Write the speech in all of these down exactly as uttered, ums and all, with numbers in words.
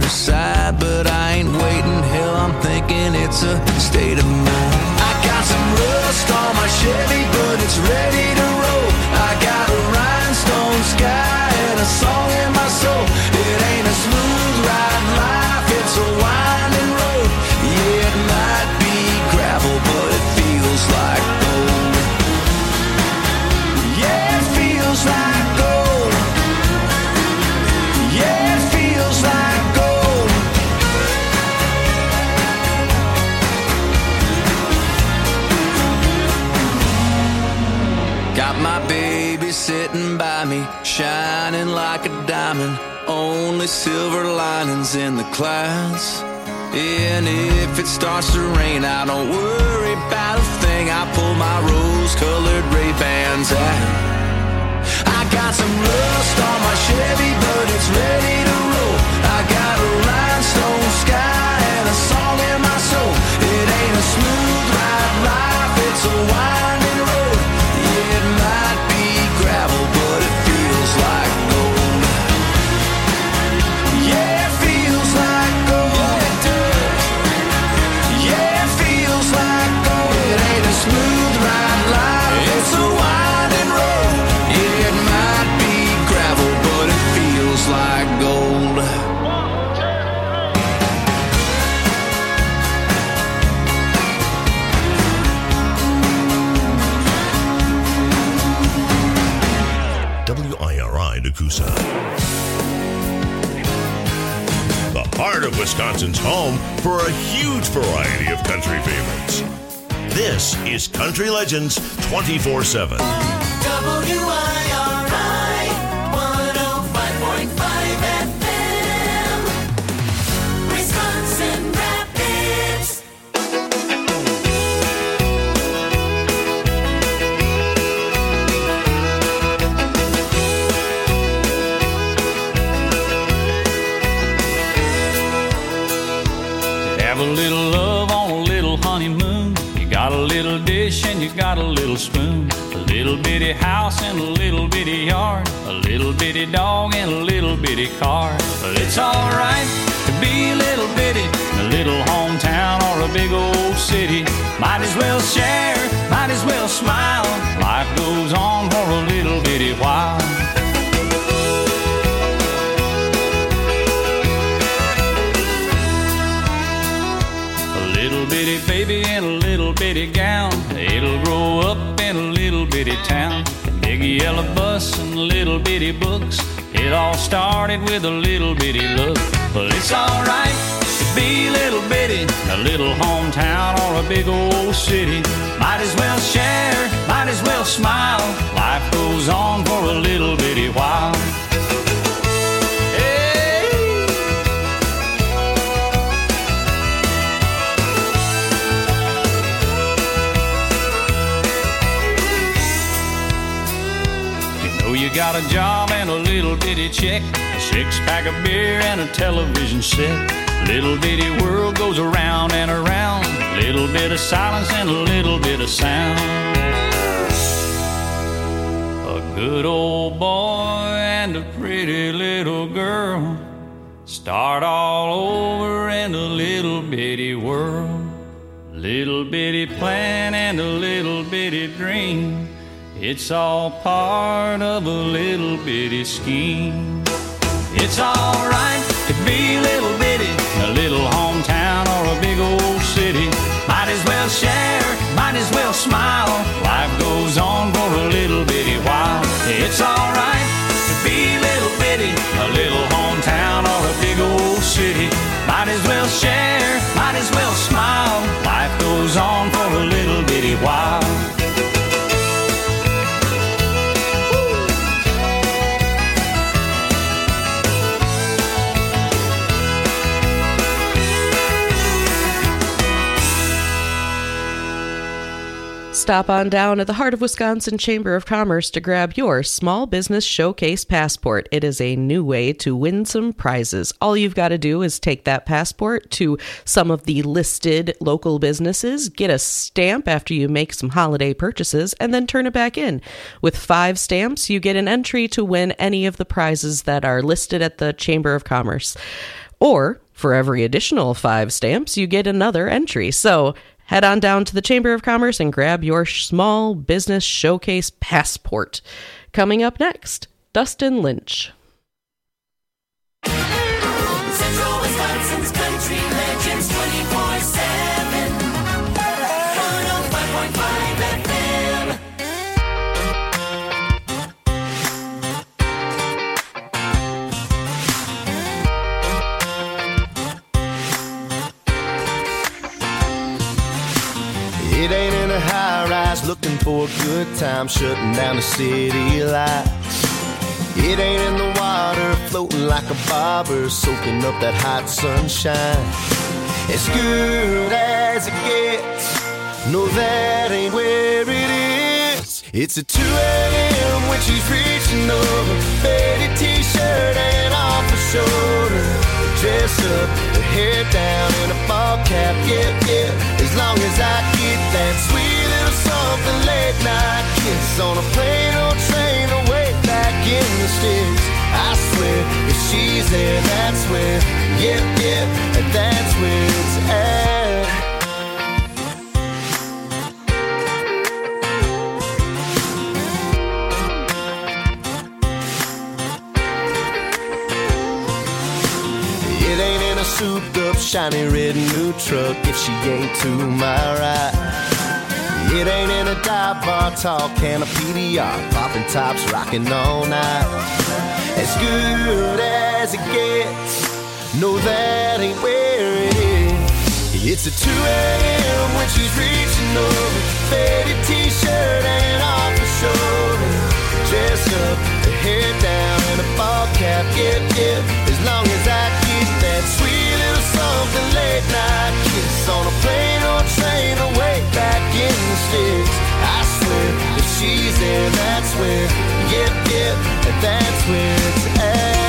side, but I ain't waiting. Hell, I'm thinking it's a state of mind. I got some rust on my Chevy, but it's ready to roll. I got a rhinestone sky and a song in my soul. It ain't a smooth ride life, it's a winding road. Yeah, it might be gravel, but it feels like gold. Yeah, it feels like gold. Yeah, it feels like gold. Got my baby sitting by me, shining like a diamond. Only silver linings in the clouds. And if it starts to rain, I don't worry about a thing. I pull my rose-colored Ray-Bans out. I got some rust on my Chevy, but it's ready to roll. I got a rhinestone sky and a song in my soul. It ain't a smooth ride life, it's a winding road. Yeah, it might be gravel, but it feels like gold. Yeah, it feels like gold. Yeah, it does. Yeah, it feels like gold. It ain't a smooth ride life, it's a winding road. Yeah, it might be gravel, but it feels like gold. W I R I Nakusa. The heart of Wisconsin's home for a huge variety of country favorites. This is Country Legends twenty-four seven. W I R I one oh five point five F M, Wisconsin Rapids. Have a little love on a little honeymoon. You got a little dish and you got a little spoon. A little bitty house and a little bitty yard. A little bitty dog and a little bitty car. But it's alright to be a little bitty in a little hometown or a big old city. Might as well share, might as well smile. Life goes on for a little bitty while. Little bitty baby in a little bitty gown. It'll grow up in a little bitty town. Big yellow bus and little bitty books. It all started with a little bitty look. But it's alright to be a little bitty in a little hometown or a big old city. Might as well share, might as well smile. Life goes on for a little bitty while. You got a job and a little bitty check, a six-pack of beer and a television set. Little bitty world goes around and around. Little bit of silence and a little bit of sound. A good old boy and a pretty little girl start all over in a little bitty world. Little bitty plan and a little bitty dream. It's all part of a little bitty scheme. It's alright to be a little bitty in a little hometown or a big old city. Might as well share, might as well smile. Life goes on for a little bitty while. It's alright to be a little bitty in a little hometown or a big old city. Might as well share, might as well smile. Life goes on for a little bitty while. Stop on down to the Heart of Wisconsin Chamber of Commerce to grab your Small Business Showcase Passport. It is a new way to win some prizes. All you've got to do is take that passport to some of the listed local businesses, get a stamp after you make some holiday purchases, and then turn it back in. With five stamps, you get an entry to win any of the prizes that are listed at the Chamber of Commerce. Or, for every additional five stamps, you get another entry. So, head on down to the Chamber of Commerce and grab your Small Business Showcase passport. Coming up next, Dustin Lynch. Central Wisconsin's Country Legends twenty-four seven. one oh five point five F M. It ain't in a high rise looking for a good time, shutting down the city lights. It ain't in the water floating like a bobber, soaking up that hot sunshine. As good as it gets, no, that ain't where it is. It's at two a.m. when she's reaching over, faded t-shirt and off her shoulder, dress up, her hair down and a ball cap, yeah, yeah. As long as I get that sweet little something late night kiss on a plane or train away back in the sticks. I swear, if she's there, that's where, yeah, yeah, that's where it's at. It ain't in a souped up, shiny red new truck if she ain't to my right. It ain't in a dive bar, tall can of P D R, popping tops, rocking all night. As good as it gets, no, that ain't where it is. It's at two a.m. when she's reaching over, faded t-shirt and off her shoulder, dress up, her hair down and a ball cap, yeah, yeah. As long as I get that sweet little something late night kiss on a plane or train away back in the sticks. I swear, if she's there, that's where, yep, yep, that's where it's at.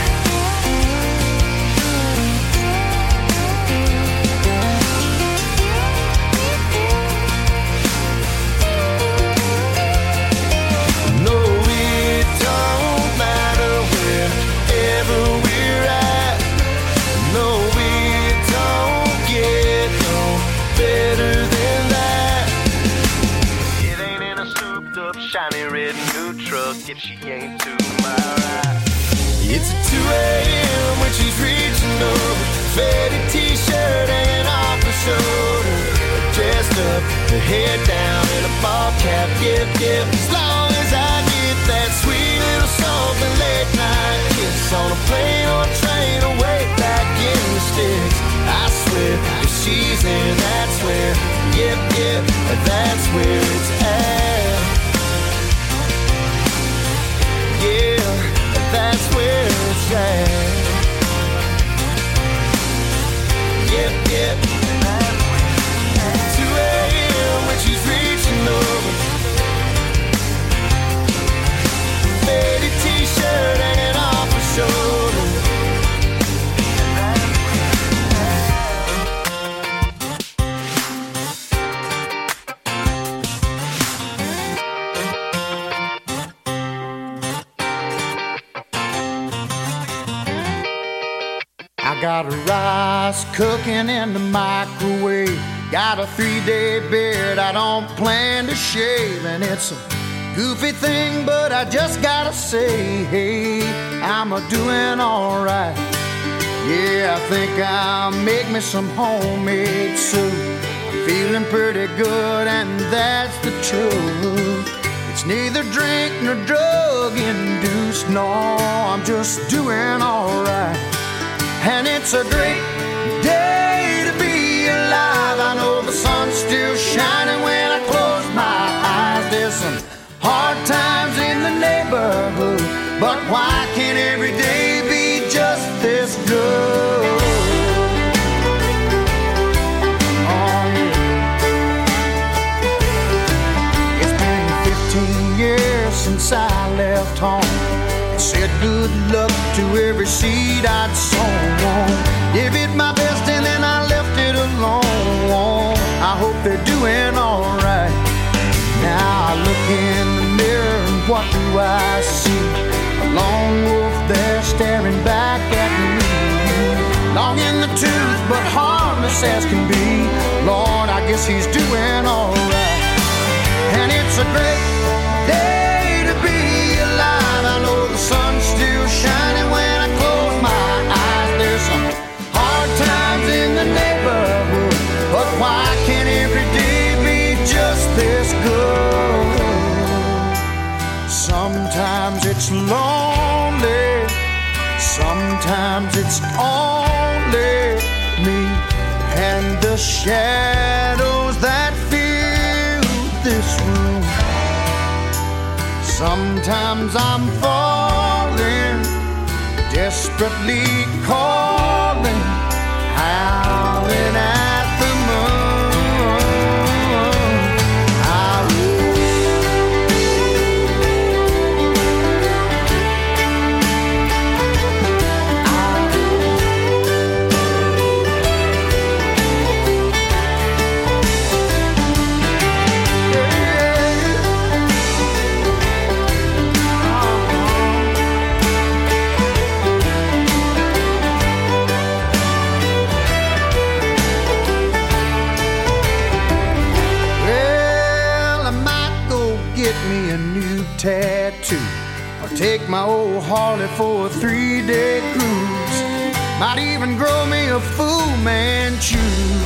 No, it don't matter wherever we're at. No, it don't get no better than that. It ain't in a souped up, shiny red new truck if she ain't to my right. It's at two a.m. when she's reaching over, faded t-shirt and off her shoulder, dressed up, her hair down and a ball cap, yep, yep. As long as I get that sweet little something late night kiss on a plane or train away back in the sticks. I swear, if she's there, that's where, yep, yep, that's where it's at. Yeah, that's where it's at. Yep, yep. two a.m. when she's reaching over, faded t-shirt hanging off her shoulder. I got a rice cooking in the microwave, got a three-day beard I don't plan to shave, and it's a goofy thing, but I just gotta say, hey, I'm a doing alright. Yeah, I think I'll make me some homemade soup. I'm feeling pretty good, and that's the truth. It's neither drink nor drug induced, no, I'm just doing alright. And it's a great day to be alive. I know the sun's still shining when I close my eyes. There's some hard times in the neighborhood, but why can't every day be just this good? Oh, yeah. It's been fifteen years since I left home. Said good luck to every seed I'd sown. Gave it my best and then I left it alone. I hope they're doing alright. Now I look in the mirror and what do I see? A lone wolf there staring back at me. honest as can be. Lord, I guess he's doing all right. And it's a great day to be alive. I know the sun's still shining when I close my eyes. There's some hard times in the neighborhood, but why can't every day be just this good? Sometimes it's lonely, sometimes it's only me and the shadows that fill this room. Sometimes I'm falling, desperately calling, howling at the moon. Tattoo, or take my old Harley for a three-day cruise. Might even grow me a Fu Manchu.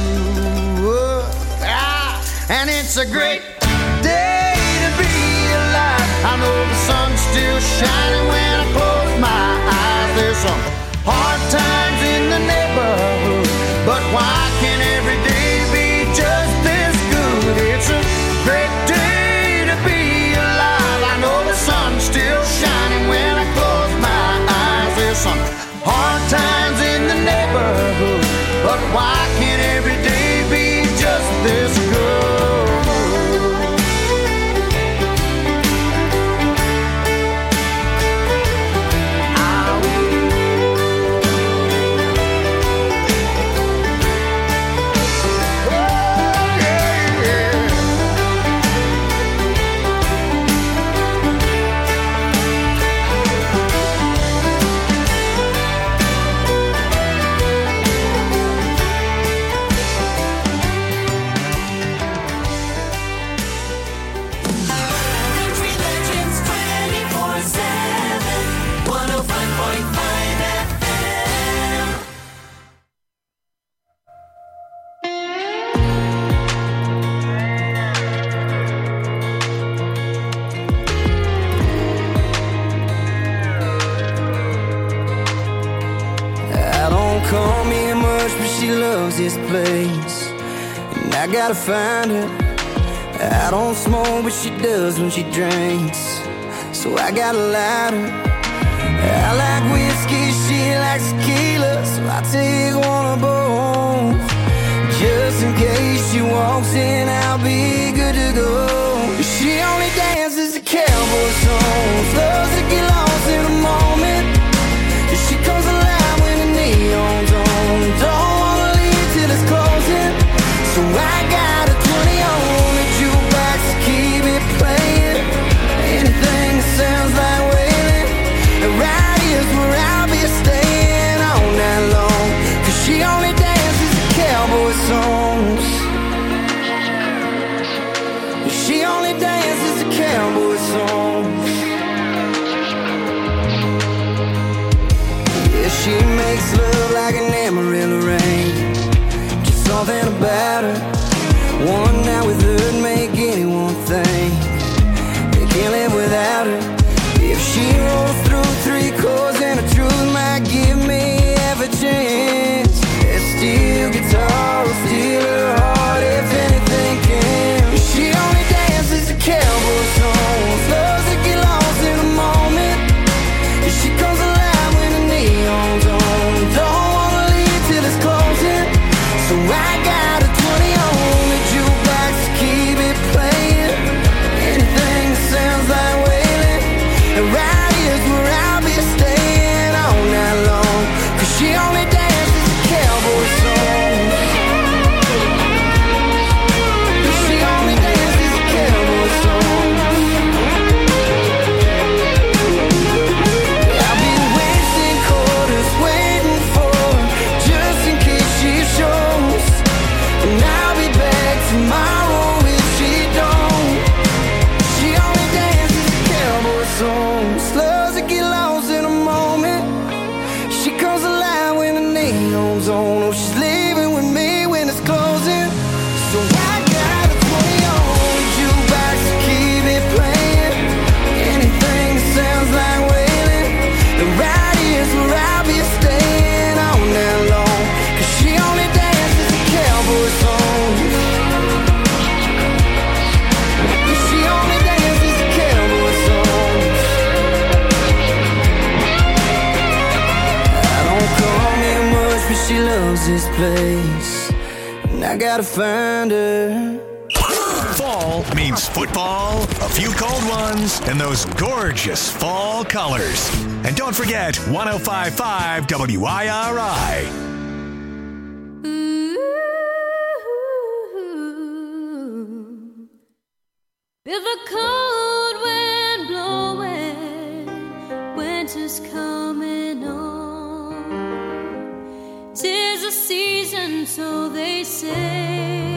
Ah, and it's a great day to be alive. I know the sun's still shining when I close my eyes. There's some hard times in the neighborhood, but why can't every day be just this good? It's a great day to be alive. I know the sun's still shining when I close my eyes. There's some hard times in the neighborhood, but why can't every day be just this good? This place, and I gotta find her. I don't smoke, but she does when she drinks, so I gotta light her. I like whiskey, she likes tequila, so I take one of both. Just in case she walks in, I'll be good to go. She only dances to cowboy songs, loves to get lost in a moment. She comes alive when the neon's on. Don't it's closing, so I got a twenty on the jukebox to keep it playing. Anything that sounds like wailing, right here's where I'll be staying all night long. Cause she only dances to cowboy songs. She only dances to cowboy songs. Yeah, she makes love like an Amarillo rain. Something about her, one night with her make anyone think they can't live without her. If she rolls through three chords and the truth might give me half a chance, that steel guitar will steal her heart if anything can. She only dances to cowboy songs, loves to get lost in a moment. She comes alive when the neon's on. Don't wanna leave till it's closing, so I got a twenty on the jukebox to keep it playing. Anything that sounds like wailing, and right here's where loves this place, and I gotta find her. Fall means football, a few cold ones, and those gorgeous fall colors. And don't forget one oh five point five W I R I. Feel the cold wind blowing, winter's coming on. 'Tis a season, so they say.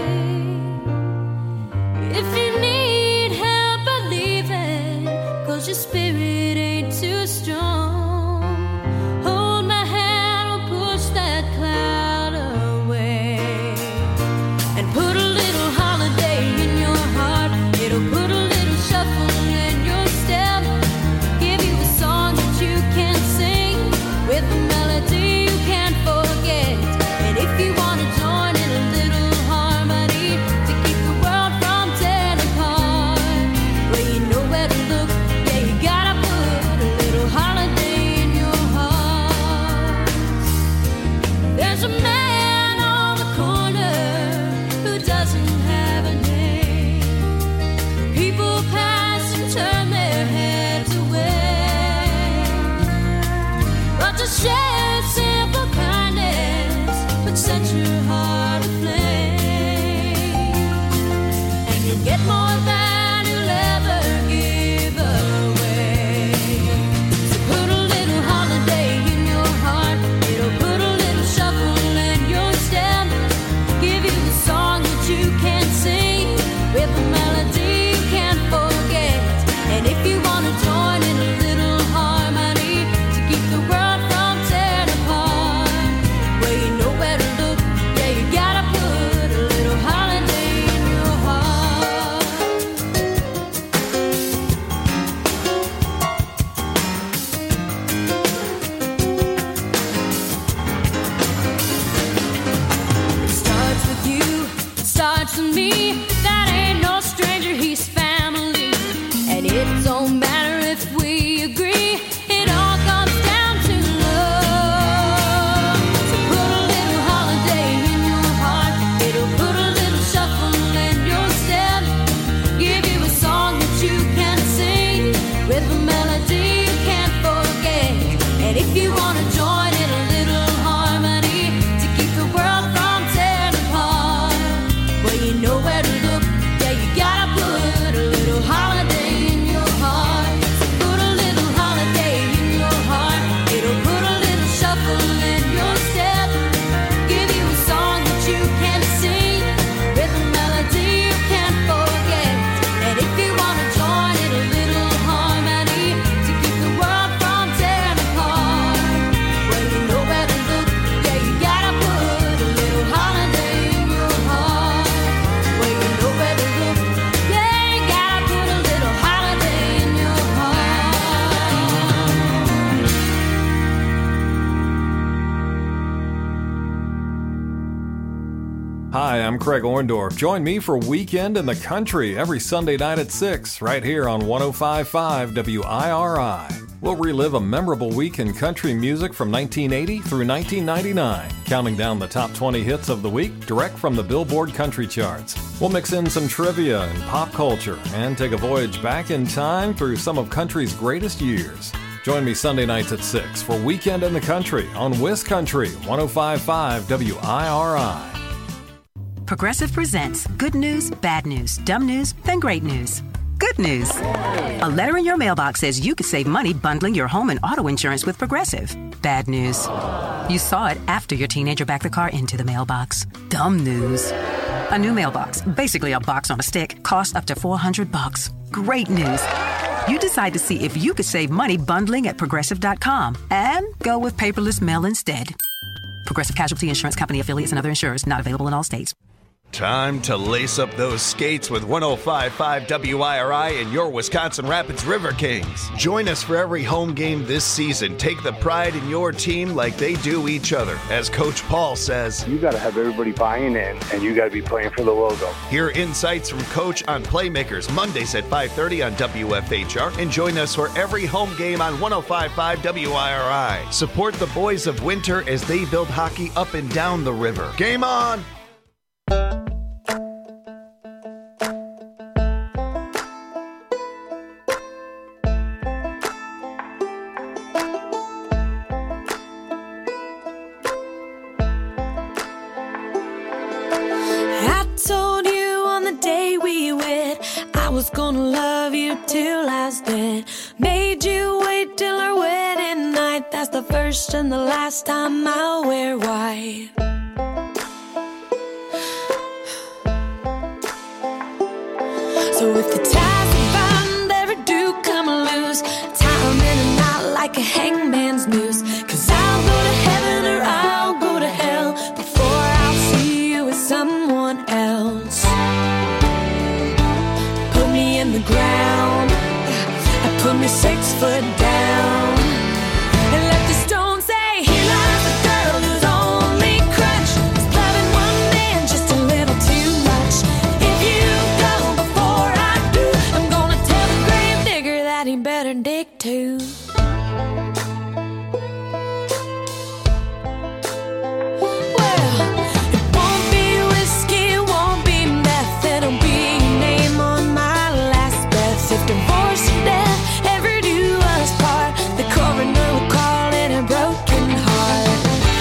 If you need help believing, 'cause your spirit ain't too strong, hold my hand, I'll push that cloud away. And put a little holiday in your heart, it'll put a little shuffle in your step. Give you a song that you can sing, with a melody you can't forget. And if you want to join in a little harmony to keep the world from tearing apart, well, you know where to look. Yeah, you gotta put a little holiday in your heart. There's a man on the corner who doesn't have a name. People pass and turn their heads away, but to share simple kindness would set your heart aflame, and you'll get more than you'll ever give away. So put a little holiday in your heart, it'll put a little shuffle in your step. Give you a song that you can sing, with a melody you can't forget. And if you want to join in a little harmony to keep the world from tearing apart, well, you know where to look. Yeah, you gotta put a little holiday in your heart. It starts with you, it starts with me. That ain't no stranger, he's family. And it don't matter if we agree, it all comes down to love. So put a little holiday in your heart, it'll put a little shuffle in your step. Give you a song that you can sing, with a melody you can't forget. And if you want to join in a little harmony to keep the world from tearing apart, well, you know where to look. Yeah, you gotta put a little holiday in your heart. So put a little holiday in your heart, it'll put a little shuffle in your step. Give you a song that you can sing, with a melody you can't forget. And if you want to join in a little harmony to keep the world from tearing apart, well, you know where to look. Yeah, you gotta put a little holiday in your heart. Well, you know where to look. Yeah, you gotta put a little holiday in your heart. Hi, I'm Craig Orndorff. Join me for Weekend in the Country every Sunday night at six, right here on one oh five point five W I R I. We'll relive a memorable week in country music from nineteen eighty through nineteen ninety-nine, counting down the top twenty hits of the week direct from the Billboard Country Charts. We'll mix in some trivia and pop culture and take a voyage back in time through some of country's greatest years. Join me Sunday nights at six for Weekend in the Country on Wiz Country one oh five point five W I R I. Progressive presents good news, bad news, dumb news, then great news. Good news. A letter in your mailbox says you could save money bundling your home and auto insurance with Progressive. Bad news. You saw it after your teenager backed the car into the mailbox. Dumb news. A new mailbox, basically a box on a stick, costs up to four hundred bucks. Great news. You decide to see if you could save money bundling at progressive dot com and go with paperless mail instead. Progressive Casualty Insurance Company affiliates and other insurers not available in all states. Time to lace up those skates with one oh five point five W I R I and your Wisconsin Rapids River Kings. Join us for every home game this season. Take the pride in your team like they do each other. As Coach Paul says, you got to have everybody buying in, and you got to be playing for the logo. Hear insights from Coach on Playmakers Mondays at five thirty on W F H R, and join us for every home game on one oh five point five W I R I. Support the boys of Winter as they build hockey up and down the river. Game on! Gonna love you till I was dead. Made you wait till our wedding night. That's the first and the last time I'll wear white. So if the ties of bound ever do come loose, tie 'em in a knot like a hangman's noose. Cause I'll go to heaven or I'll go to hell before I'll see you with someone else. In the ground, I put me six foot down, and let the stone say, here lies the girl whose only crutch is loving one man just a little too much. If you go before I do, I'm gonna tell the grave digger that he better dig too. Divorce or death ever do us part, the coroner will call it a broken heart.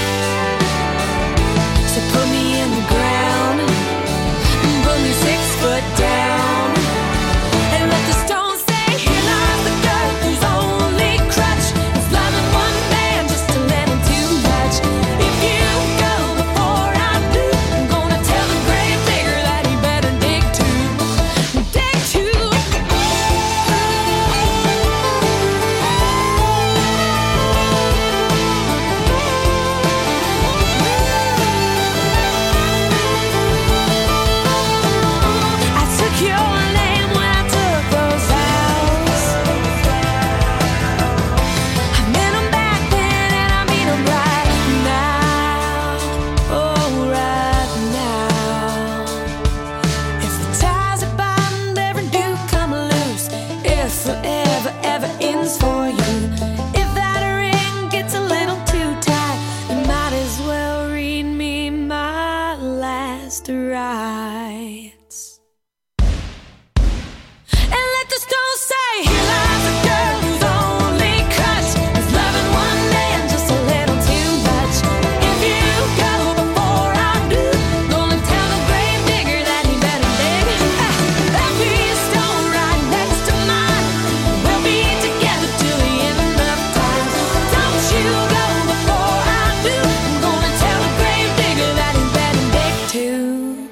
So put me in the ground and put me six foot down, and let the stone say, here lies the girl whose only crutch is loving one man just a little too much. If you go before I do, I'm gonna tell the grave digger that he better dig too, dig too. Rights. And let the stone say, here lies a girl whose only crutch is loving one man just a little too much. If you go before I do, gonna tell the grave digger that he better dig. There'll be a stone right next to mine. We'll be together till the end of time. Don't you go before I do, I'm gonna tell the grave digger that he better dig too.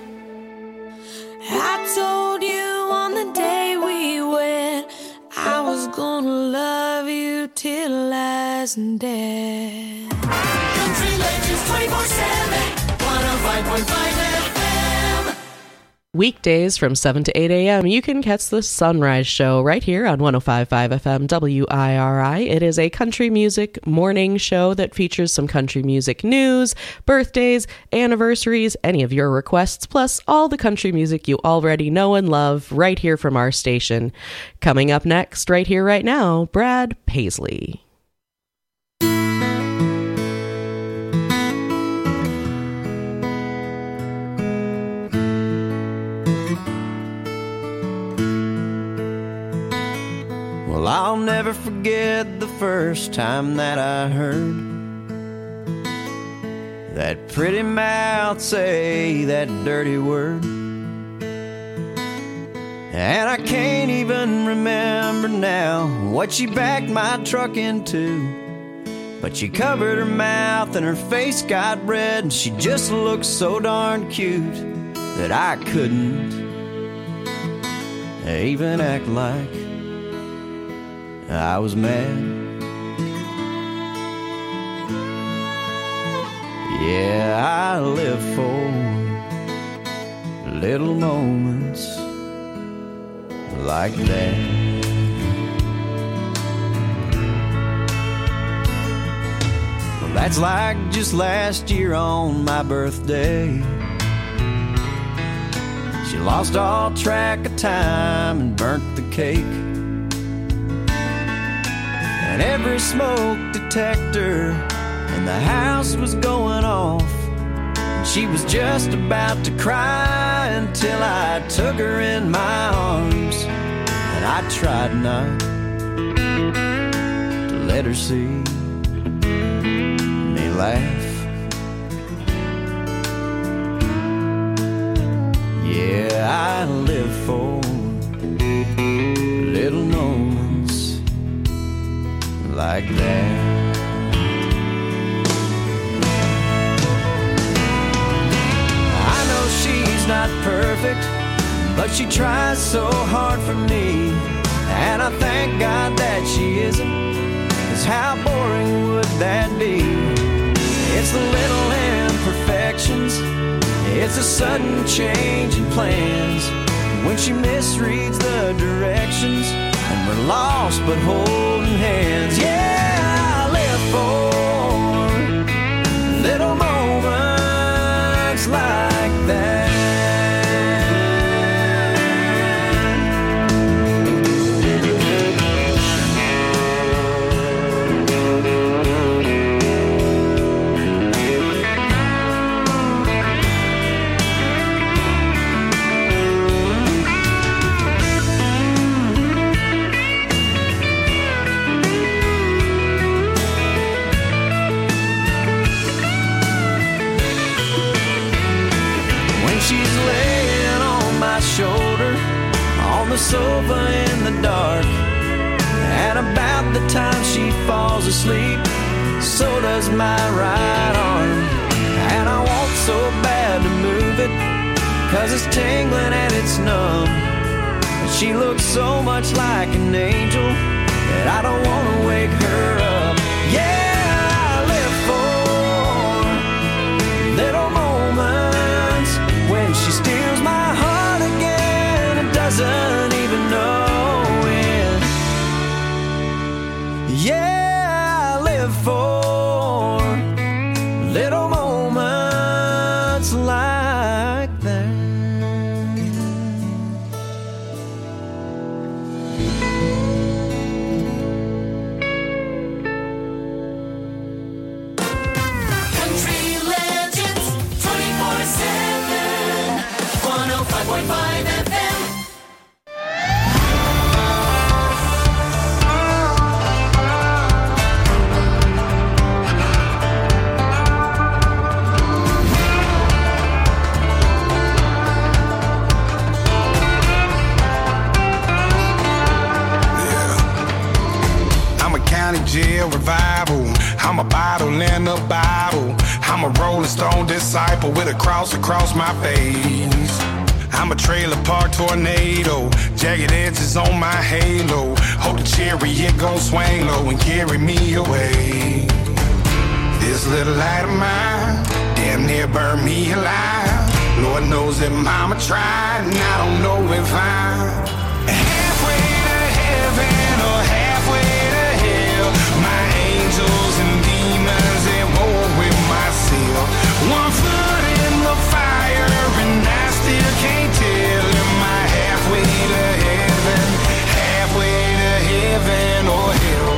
I told you on the day we wed, I was gonna love you till I was dead. Country Legends twenty-four seven, one oh five point five F M. Weekdays from seven to eight a.m. you can catch the Sunrise Show right here on one oh five point five F M W I R I. It is a country music morning show that features some country music news, birthdays, anniversaries, any of your requests, plus all the country music you already know and love right here from our station. Coming up next, right here, right now, Brad Paisley. Well, I'll never forget the first time that I heard that pretty mouth say that dirty word. And I can't even remember now what she backed my truck into, but she covered her mouth and her face got red, and she just looked so darn cute that I couldn't even act like I was mad. Yeah, I live for little moments like that. Well, that's like just last year on my birthday. She lost all track of time and burnt the cake. And every smoke detector in the house was going off. And she was just about to cry until I took her in my arms. And I tried not to let her see me laugh. Yeah, I live for little moments like that. I know she's not perfect, but she tries so hard for me. And I thank God that she isn't, 'cause how boring would that be? It's the little imperfections, it's a sudden change in plans, when she misreads the directions and we're lost but holding hands. Yeah, I live for little moments like that. Shoulder on the sofa in the dark, and about the time she falls asleep, so does my right arm. And I want so bad to move it, 'cause it's tingling and it's numb. But she looks so much like an angel that I don't want to wake her up. Yeah, I live for little moments when she steals my heart again and doesn't even know it. Yeah, I live for little moments like that. Country Legends twenty-four seven, one oh five point five F M. I'm a county jail revival. I'm a bottle in a Bible. I'm a Rolling Stone disciple with a cross across my face. I'm a trailer park tornado, jagged edges on my halo. Hope the chariot gon' swing low and carry me away. This little light of mine damn near burned me alive. Lord knows that mama tried, and I don't know if I'm halfway to heaven or halfway to hell. My angels and demons at war with myself. One foot in the fire and I still can't tell. Am I halfway to heaven, halfway to heaven or hell?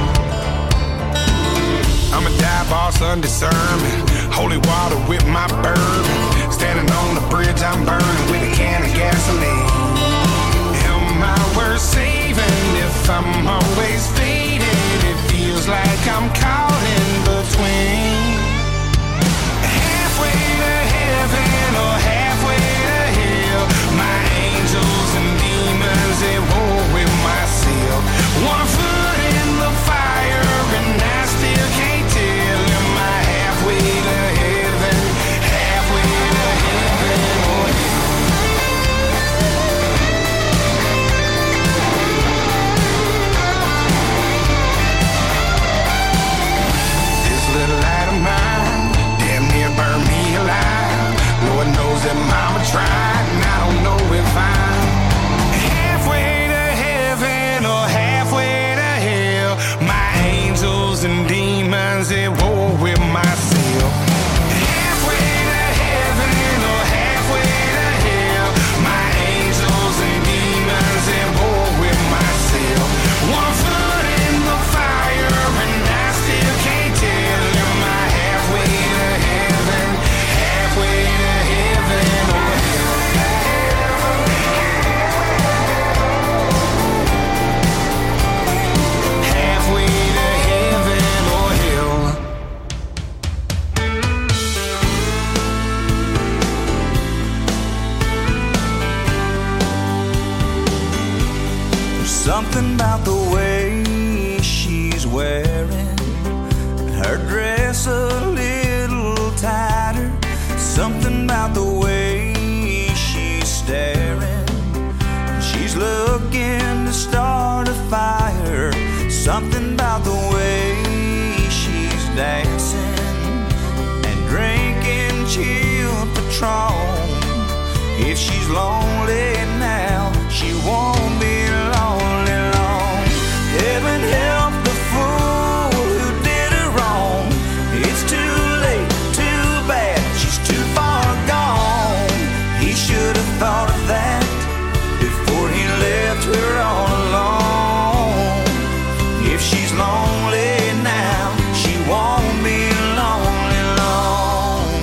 I'm a dive boss under sermon, holy water with my bourbon. Standing on the bridge I'm burning with a can of gasoline. Am I worth saving if I'm always faded? It feels like I'm caught in between. Halfway to heaven or halfway to hell. My angels and demons at war with myself. One foot in the fire and I still can't tell. Am I halfway to heaven, halfway to heaven or hell? This little light of mine damn near burned me alive. Lord knows that mama tried, and I don't Something about the way she's wearing her dress a little tighter. Something about the way she's staring. She's looking to start a fire. Something about the way she's dancing and drinking chilled Patron. If she's lonely now, she won't be lonely long. Heaven help the fool who did her wrong. It's too late, too bad, she's too far gone. He should have thought of that before he left her all alone. If she's lonely now, she won't be lonely long.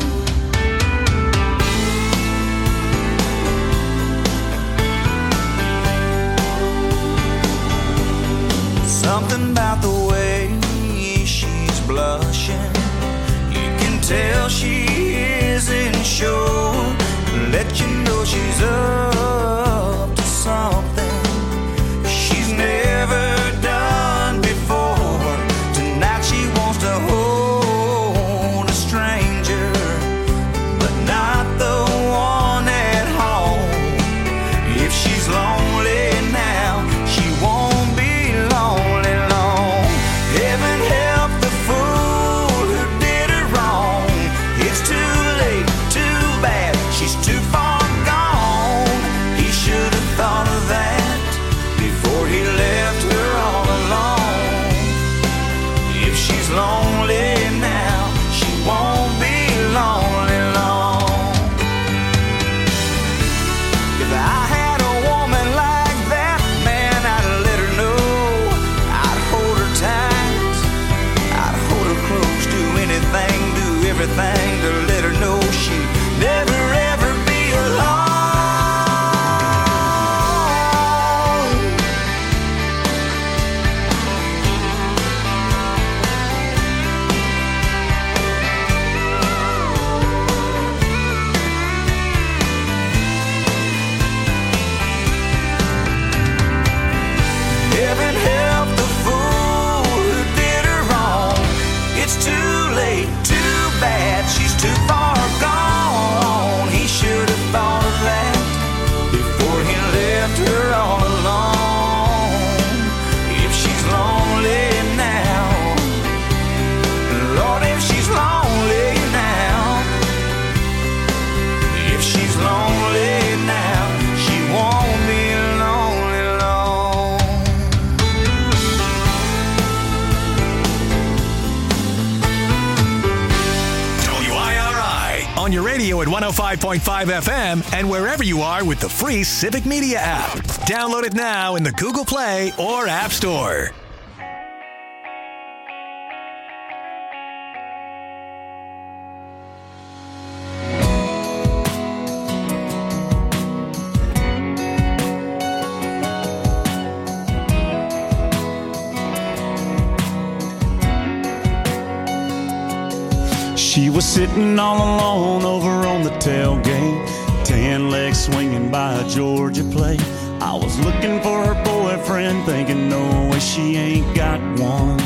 Something about the way she's blushing, you can tell she isn't sure. Let you know she's up to something she's never done before. Tonight she wants to hold a stranger, but not the one at home. If she's lonely now, she won't be lonely long. Heaven help the fool who did her wrong. It's too late, too bad, she's too far gone. He should have thought of that before he left her all alone. If she's lonely now, she won't be lonely long. If I had a woman like that, man, I'd let her know. I'd hold her tight, I'd hold her close, do anything, do everything to let her know she'd never ever be alone. Heaven help the fool who did her wrong. It's too late, too bad, she's too far gone. He should have thought of that before he left her all alone. If she's lonely now, Lord, if she's lonely now, if she's lonely now, she won't be lonely long. W I R I on your radio at one oh five point five F M and wherever you are with the free Civic Media app. Download it now in the Google Play or App Store. She was sitting all alone over on the tailgate, tan legs swinging by a Georgia plate. I was looking for her boyfriend, thinking no way she ain't got one.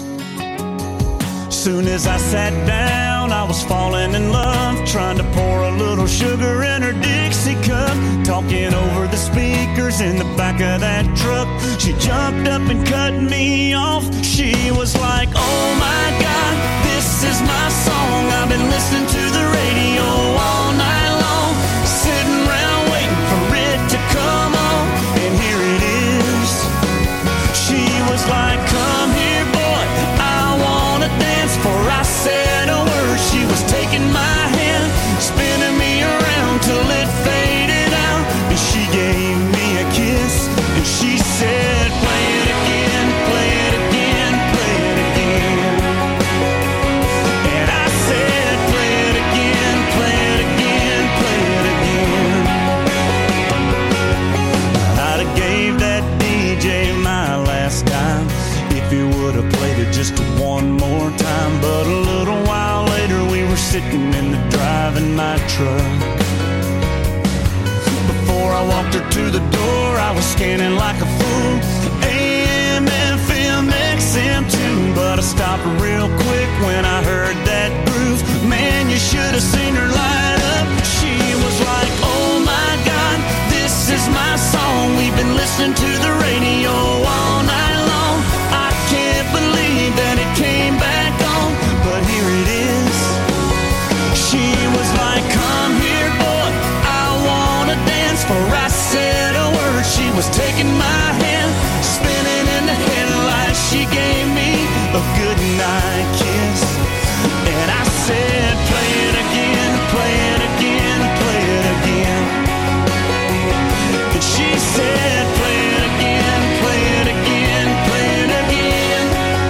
Soon as I sat down, I was falling in love, trying to pour a little sugar in her Dixie cup, talking over the speakers in the back of that truck. She jumped up and cut me off. She was like, oh my God, this is my song. I've been listening to the radio all night long, sitting around waiting for it to come on, and here it is. She was like, come here boy, I wanna dance. Before I said a word, she was taking my hand, spinning me around till it faded out, and she gave me a kiss, and she said, play it again, play it again, play it again. And I said, play it again, play it again, play it again. I'd have gave that D J my last dime if he would have played it just one more time. But a little while later we were sitting in the driving my truck. Before before I walked her to the door, I was scanning like a fool. A M, F M, X M too. But I stopped real quick when I heard that groove. Man, you should have seen her light up. She was like, oh my God, this is my song. We've been listening to the radio all night long. I can't believe that it came back on, but here it is. She was like, come here, boy, I wanna dance. For I said a word, she was taking my hand, spinning in the headlights. She gave me a good night kiss, and I said, play it again, play it again, play it again. And she said, play it again, play it again, play it again.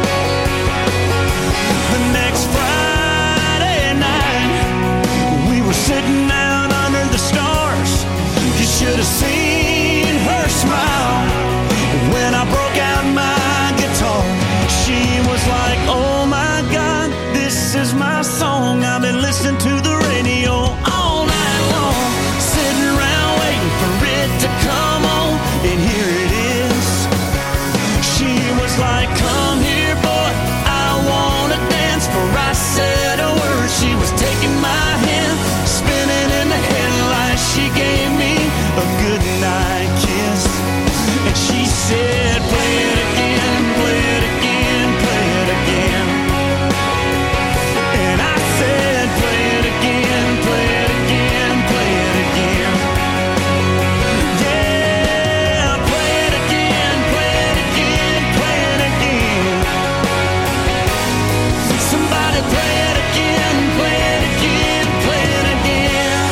The next Friday night, we were sitting out under the stars. You should have seen her smile when I broke out my guitar. She was like, oh my God, this is my song. I've been listening to the radio all night long, sitting around waiting for it to come on, and here it is. She was like, come here, boy, I wanna dance. For I said a word, she was taking my hand, spinning in the headlights. She gave me a good night kiss, and she said, play it again, play it again, play it again. And I said, play it again, play it again, play it again. Yeah, play it again, play it again, play it again. Somebody play it again, play it again, play it again.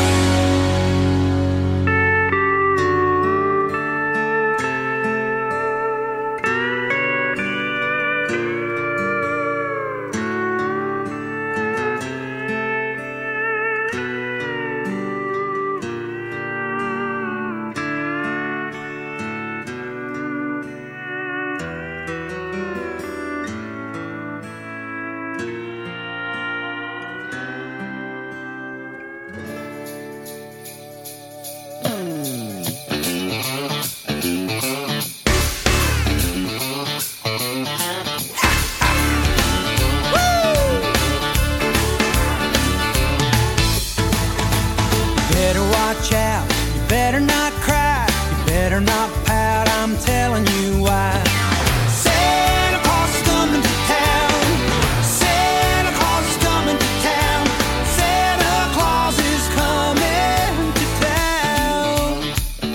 Better watch out, you better not cry, you better not pout, I'm telling you why. Santa Claus is coming to town, Santa Claus is coming to town, Santa Claus is coming to town.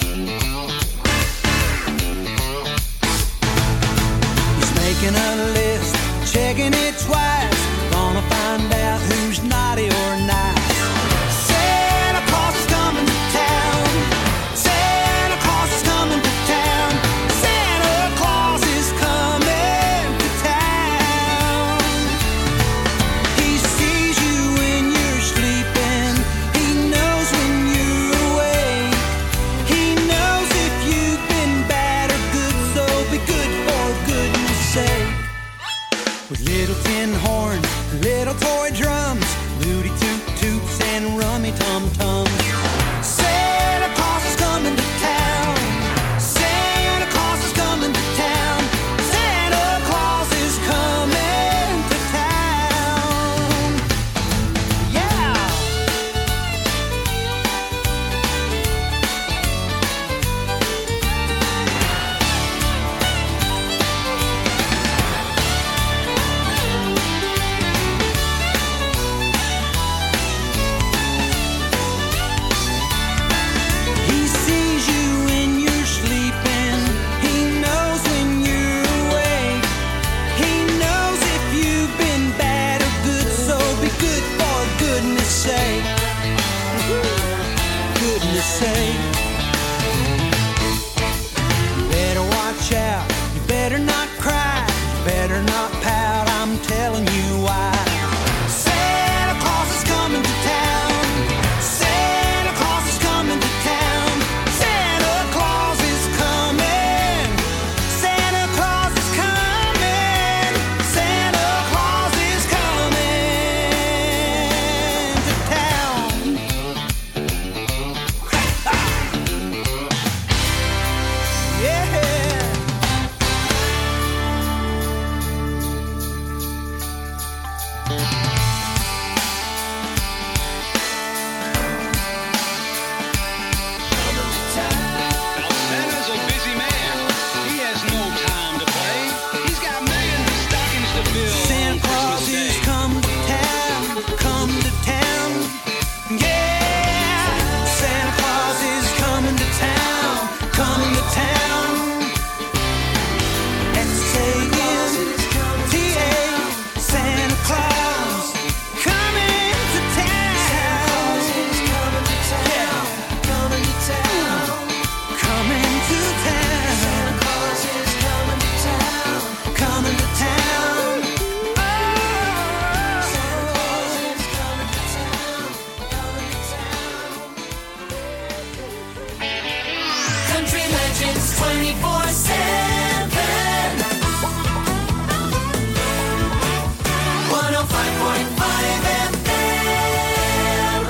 He's making a list, checking it twice, gonna find out who's naughty or nice. Santa Claus is coming to town, Santa Claus is coming to town, Santa Claus is coming to town. He sees you when you're sleeping, he knows when you're awake, he knows if you've been bad or good, so be good for goodness sake. With little tin horns, little toy drums, Rudy toot toots and rummy tum tums. Santa Claus is coming to town, Santa Claus is coming to town, Santa Claus is coming to town. Yeah! He sees you when you're sleeping, he knows when you're awake, he knows if you've been bad or good, so be good for goodness sake. Goodness sake. You better watch out, you better not cry, you better not pout, I'm telling you why. Santa Claus is coming to town, Santa Claus is coming to town, Santa Claus is coming, Santa Claus is coming, Santa Claus is coming to town. twenty-four seven. one oh five point five F M.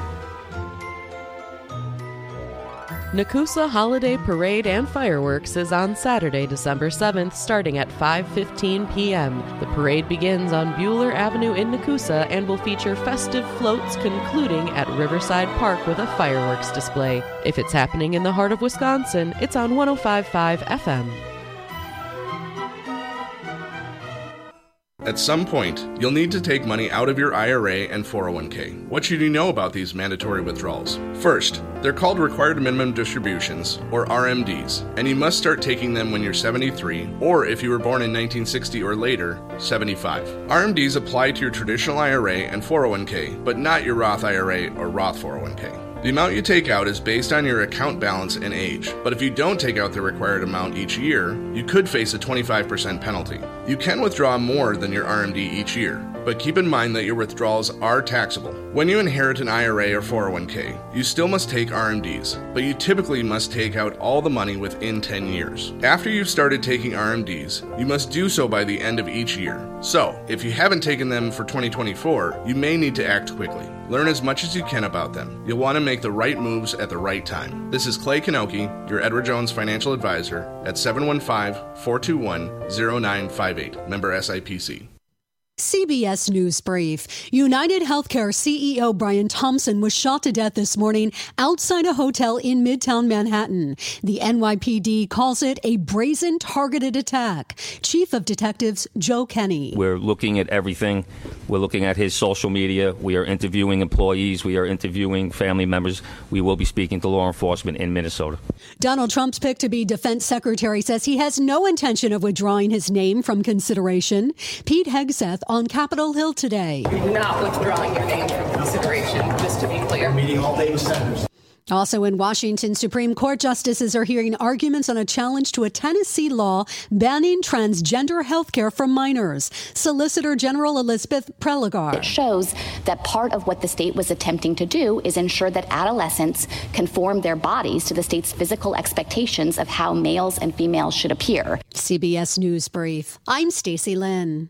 Nakusa Holiday Parade and Fireworks is on Saturday, December seventh, starting at five fifteen p.m. The parade begins on Bueller Avenue in Nakusa and will feature festive floats concluding at Riverside Park with a fireworks display. If it's happening in the heart of Wisconsin, it's on one oh five point five F M. At some point, you'll need to take money out of your I R A and four oh one k. What should you know about these mandatory withdrawals? First, they're called Required Minimum Distributions, or R M Ds, and you must start taking them when you're seventy-three, or if you were born in nineteen sixty or later, seventy-five. R M Ds apply to your traditional I R A and four oh one k, but not your Roth I R A or Roth four oh one k. The amount you take out is based on your account balance and age, but if you don't take out the required amount each year, you could face a twenty-five percent penalty. You can withdraw more than your R M D each year, but keep in mind that your withdrawals are taxable. When you inherit an I R A or four oh one k, you still must take R M Ds, but you typically must take out all the money within ten years. After you've started taking R M Ds, you must do so by the end of each year. So, if you haven't taken them for twenty twenty-four, you may need to act quickly. Learn as much as you can about them. You'll want to make the right moves at the right time. This is Clay Kanoki, your Edward Jones financial advisor, at seven one five, four two one, zero nine five eight. Member S I P C. C B S News Brief. United Healthcare C E O Brian Thompson was shot to death this morning outside a hotel in Midtown Manhattan. The N Y P D calls it a brazen targeted attack. Chief of Detectives Joe Kenny. We're looking at everything. We're looking at his social media. We are interviewing employees. We are interviewing family members. We will be speaking to law enforcement in Minnesota. Donald Trump's pick to be defense secretary says he has no intention of withdrawing his name from consideration. Pete Hegseth on Capitol Hill today. You're not withdrawing your name from consideration, just to be clear. Meeting all day with senators. Also in Washington, Supreme Court justices are hearing arguments on a challenge to a Tennessee law banning transgender health care for minors. Solicitor General Elizabeth Preligar. It shows that part of what the state was attempting to do is ensure that adolescents conform their bodies to the state's physical expectations of how males and females should appear. C B S News Brief. I'm Stacey Lynn.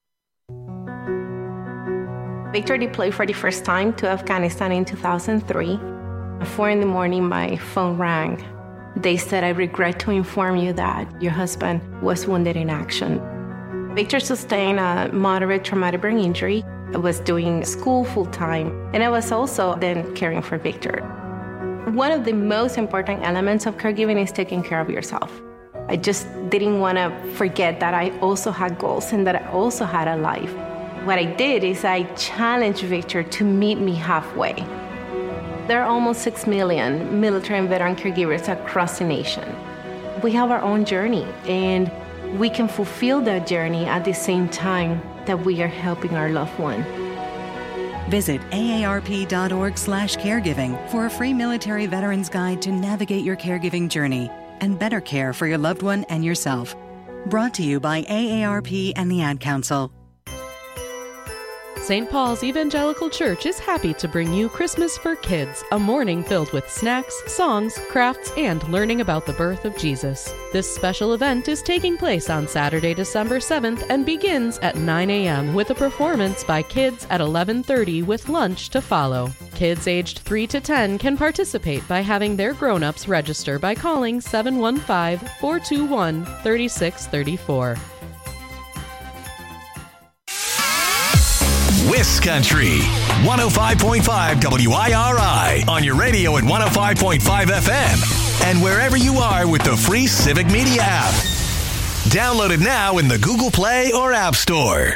Victor deployed for the first time to Afghanistan in two thousand three. At four in the morning, my phone rang. They said, "I regret to inform you that your husband was wounded in action." Victor sustained a moderate traumatic brain injury. I was doing school full-time, and I was also then caring for Victor. One of the most important elements of caregiving is taking care of yourself. I just didn't want to forget that I also had goals and that I also had a life. What I did is I challenged Victor to meet me halfway. There are almost six million military and veteran caregivers across the nation. We have our own journey, and we can fulfill that journey at the same time that we are helping our loved one. Visit A A R P dot org slash caregiving for a free military veterans guide to navigate your caregiving journey and better care for your loved one and yourself. Brought to you by A A R P and the Ad Council. Saint Paul's Evangelical Church is happy to bring you Christmas for Kids, a morning filled with snacks, songs, crafts, and learning about the birth of Jesus. This special event is taking place on Saturday, December seventh, and begins at nine a.m. with a performance by kids at eleven thirty with lunch to follow. Kids aged three to ten can participate by having their grown-ups register by calling seven one five, four two one, three six three four. Wiscountry, one oh five point five W I R I, on your radio at one oh five point five F M, and wherever you are with the free Civic Media app. Download it now in the Google Play or App Store.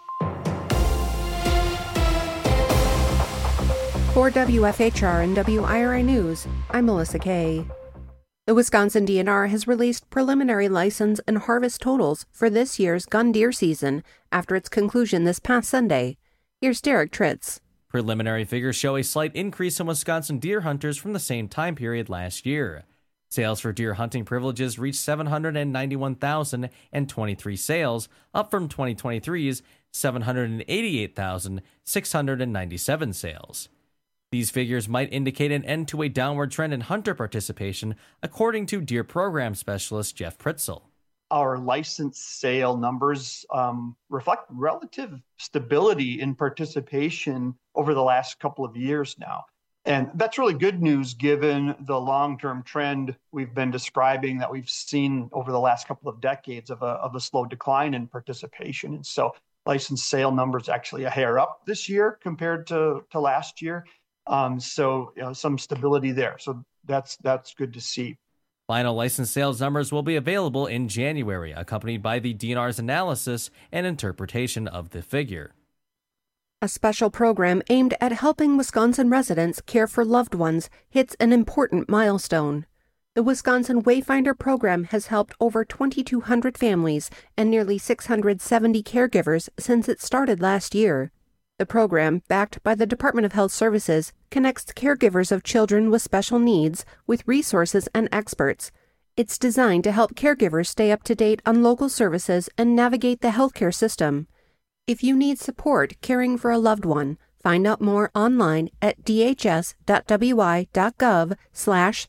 For W F H R and W I R I News, I'm Melissa Kay. The Wisconsin D N R has released preliminary license and harvest totals for this year's gun deer season after its conclusion this past Sunday. Here's Derek Tritz. Preliminary figures show a slight increase in Wisconsin deer hunters from the same time period last year. Sales for deer hunting privileges reached seven hundred ninety-one thousand twenty-three sales, up from twenty twenty-three's seven hundred eighty-eight thousand six hundred ninety-seven sales. These figures might indicate an end to a downward trend in hunter participation, according to deer program specialist Jeff Pritzel. Our license sale numbers um, reflect relative stability in participation over the last couple of years now. And that's really good news given the long-term trend we've been describing that we've seen over the last couple of decades of a, of a slow decline in participation. And so license sale numbers actually a hair up this year compared to, to last year. Um, so you know, some stability there. So that's that's good to see. Final license sales numbers will be available in January, accompanied by the D N R's analysis and interpretation of the figure. A special program aimed at helping Wisconsin residents care for loved ones hits an important milestone. The Wisconsin Wayfinder program has helped over twenty-two hundred families and nearly six hundred seventy caregivers since it started last year. The program, backed by the Department of Health Services, connects caregivers of children with special needs with resources and experts. It's designed to help caregivers stay up to date on local services and navigate the healthcare system. If you need support caring for a loved one, find out more online at dhs.wi.gov slash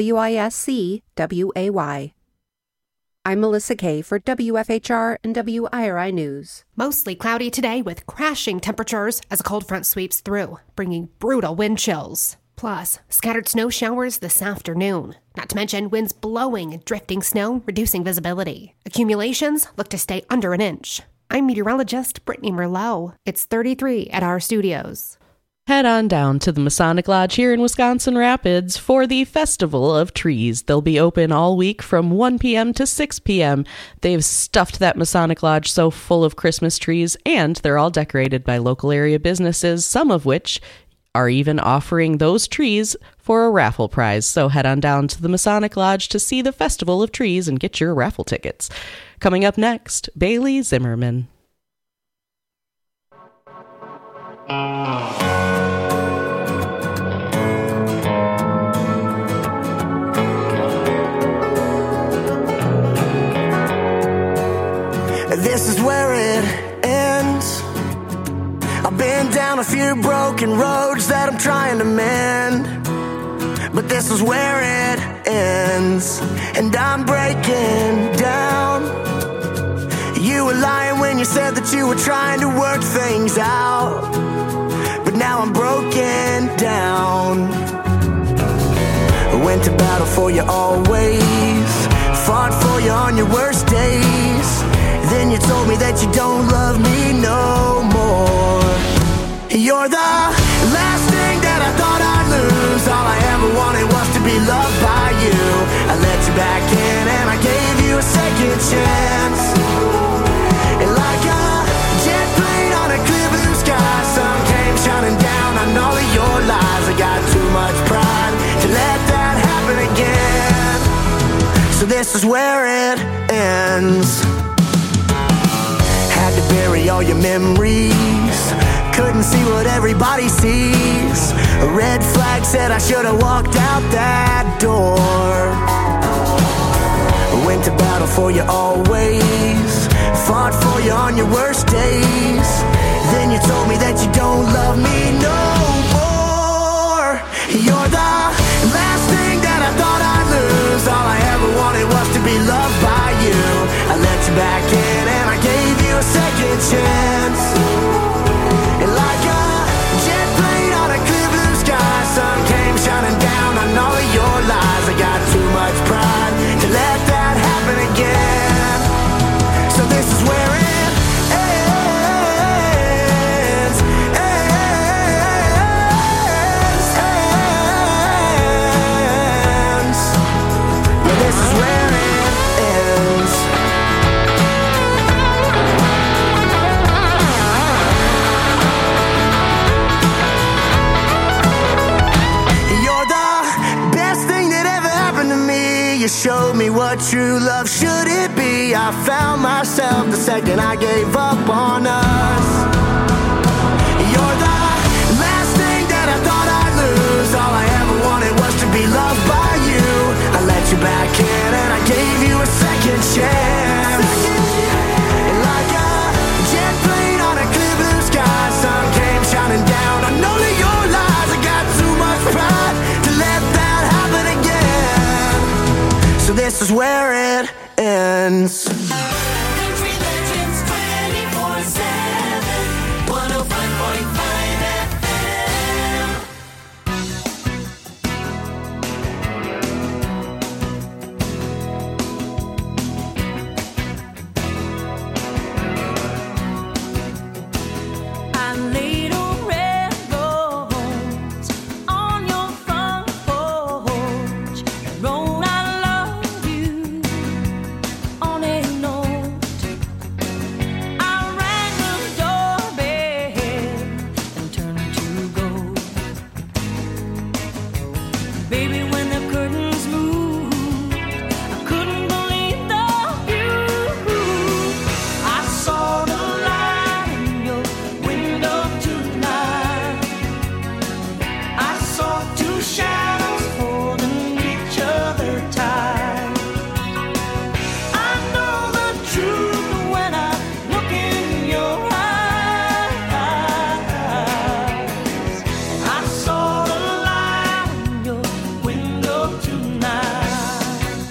WISCWAY. I'm Melissa Kay for W F H R and W I R I News. Mostly cloudy today with crashing temperatures as a cold front sweeps through, bringing brutal wind chills. Plus, scattered snow showers this afternoon. Not to mention winds blowing and drifting snow, reducing visibility. Accumulations look to stay under an inch. I'm meteorologist Brittany Merlot. It's thirty-three at our studios. Head on down to the Masonic Lodge here in Wisconsin Rapids for the Festival of Trees. They'll be open all week from one p.m. to six p.m. They've stuffed that Masonic Lodge so full of Christmas trees, and they're all decorated by local area businesses, some of which are even offering those trees for a raffle prize. So head on down to the Masonic Lodge to see the Festival of Trees and get your raffle tickets. Coming up next, Bailey Zimmerman. This is where it ends. I've been down a few broken roads that I'm trying to mend, but this is where it ends, and I'm breaking down. You were lying when you said that you were trying to work things out, but now I'm broken down. I went to battle for you always, fought for you on your worst days. Then you told me that you don't love me no more. You're the last thing that I thought I'd lose. All I ever wanted was to be loved by you. I let you back in and I gave you a second chance. And like a jet plane on a clear blue sky, sun came shining down on all of your lies. I got too much pride to let that happen again. So this is where it ends. Had to bury all your memories, couldn't see what everybody sees. A red flag said I should have walked out that door. Went to battle for you always, fought for you on your worst days. Then you told me that you don't love me no more. You're the last thing that I thought I'd lose. All I ever wanted was to be loved by you. I let you back in and I gave you a second chance. And like a jet plane on a clear blue sky, sun came shining down on all of your lies. I got too much pride to let that happen again. So this is where it ends, ends, ends. Yeah, this is where it ends. You showed me what true love should it be. I found myself the second I gave up on us. You're the last thing that I thought I'd lose. All I ever wanted was to be loved by you. I let you back in and I gave you a second chance. And like a jet plane on a clear blue sky, sun came shining down on all of your lies. I got to is where it ends. Country Legends twenty-four seven, one oh five point five F M. I laid a red rose on your front porch, wrote I love you on a note. I rang the doorbell and turned to go. Baby, when the curtains moved, I couldn't believe the view. I saw the light in your window tonight. I saw two shadows holding each other tight. I know the truth when I look in your eyes. I saw the light in your window tonight.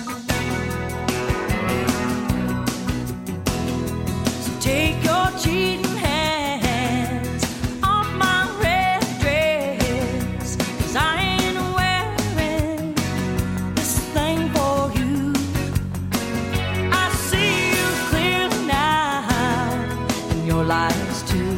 So take your cheating hands off my red dress, 'cause I ain't wearing this thing for you. I see you clearly now, and your lies too.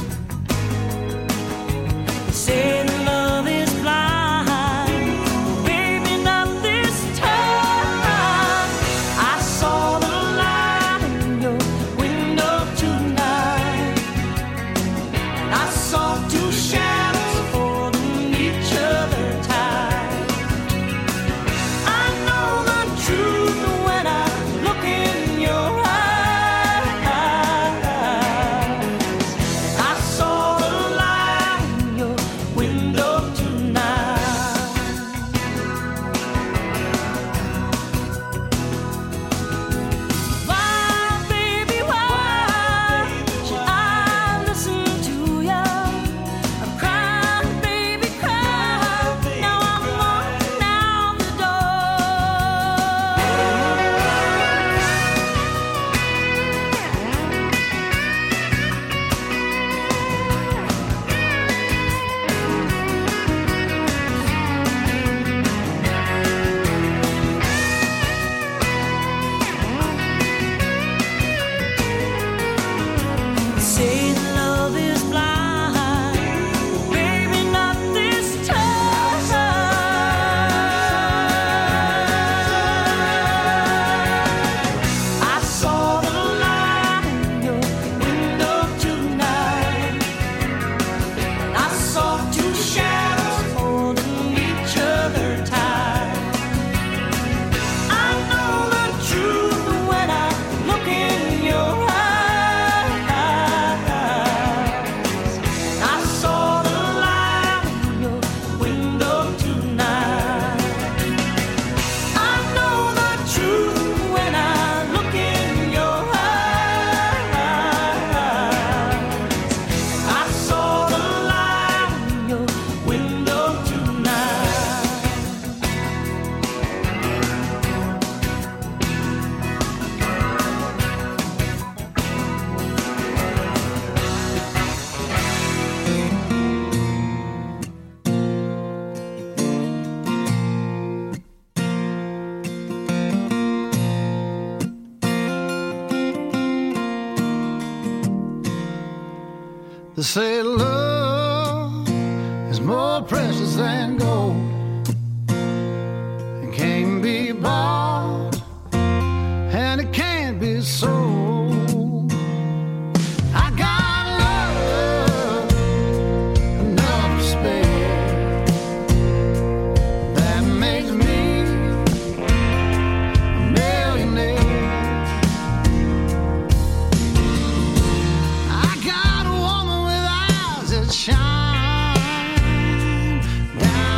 They say that love is blind, baby, not this time. I saw the light in your window tonight. I saw two shadows holding each other tight. I know the truth when I look in your eyes. I saw the light in your window tonight. Why, baby, why should I listen to ya? I cried, baby, cried. Now I'm walking out the Say that love is blind, baby, not this time. I saw the light in your window tonight. I saw two shadows holding each other tight. I know the truth when I look in your eyes. I saw the light in your window tonight. I know the truth when I look in your eyes. I saw the light in your window tonight. They say love is more precious than gold and can't be bought and it can't be sold. I got love enough to spare that makes me a millionaire. I got a woman with eyes that shine down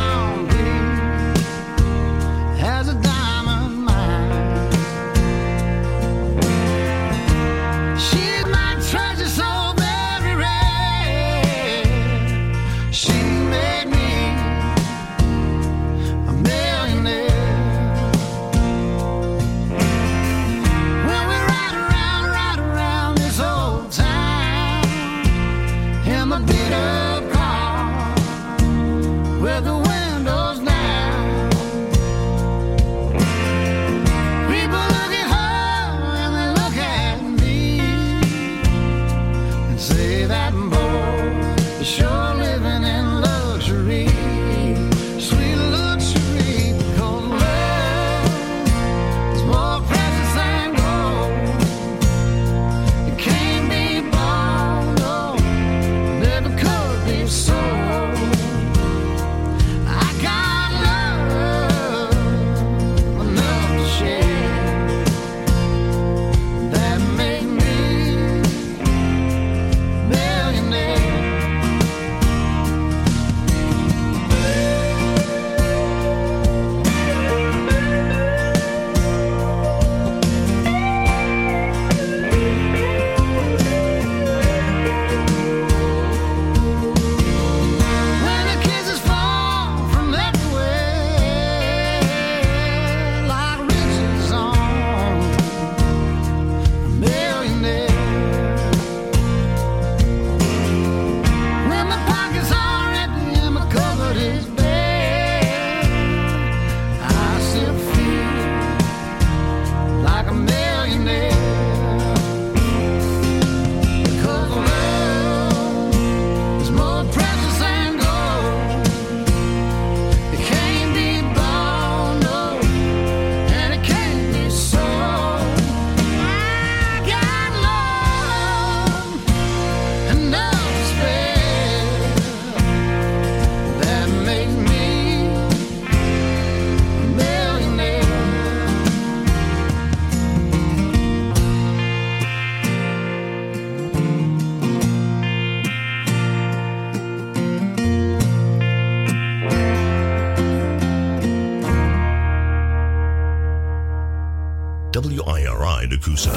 W I R I Nakusa.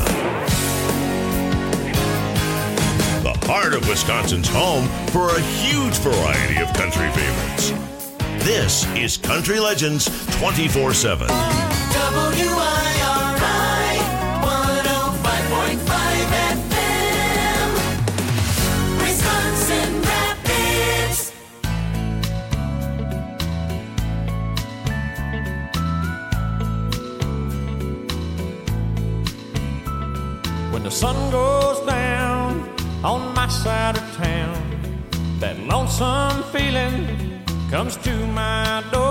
The heart of Wisconsin's home for a huge variety of country favorites. This is Country Legends twenty-four seven. W I R I one oh five point five F M, Wisconsin Rapids. When the sun goes down on my side of town, that lonesome feeling comes to my door.